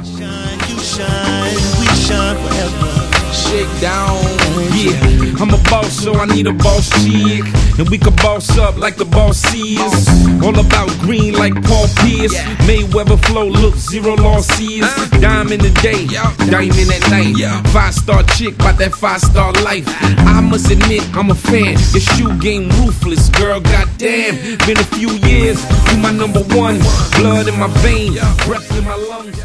Shine, you shine, we shine forever. Shake down, yeah. I'm a boss, so I need a boss chick, and we can boss up like the boss is. All about green like Paul Pierce. Mayweather flow, look, zero losses. Dime in the day, diamond at night. 5-star chick, bout that 5-star life. I must admit, I'm a fan. Your shoe game ruthless, girl, goddamn. Been a few years, you my number one. Blood in my veins, breath in my lungs.